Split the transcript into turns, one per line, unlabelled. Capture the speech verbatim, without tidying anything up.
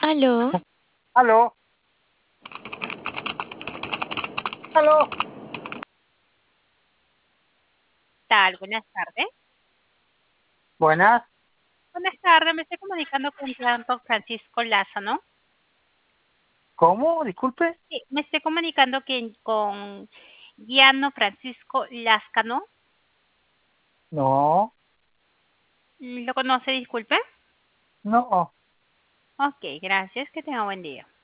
Aló,
Aló, aló.
Tal? Buenas tardes.
Buenas.
Buenas tardes, me estoy comunicando con Gianco Francisco Lázaro.
¿Cómo? Disculpe.
Sí, me estoy comunicando que- con Gianno Francisco Lázcano.
No,
¿Lo conoce, disculpe?
no.
Ok, gracias, que tenga buen día.